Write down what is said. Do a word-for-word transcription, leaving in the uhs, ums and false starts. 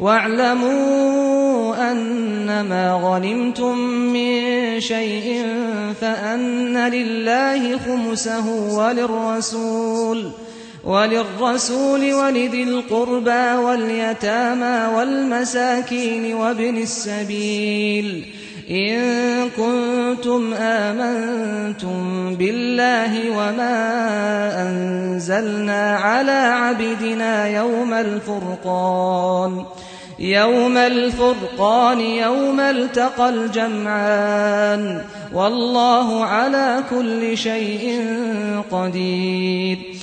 واعلموا أنما غنمتم من شيء فأن لله خمسه وللرسول وللرسول ولذي القربى واليتامى والمساكين وابن السبيل إن كنتم آمنتم بالله وما أنزلنا على عبدنا يوم الفرقان يوم الفرقان يوم التقى الجمعان والله على كل شيء قدير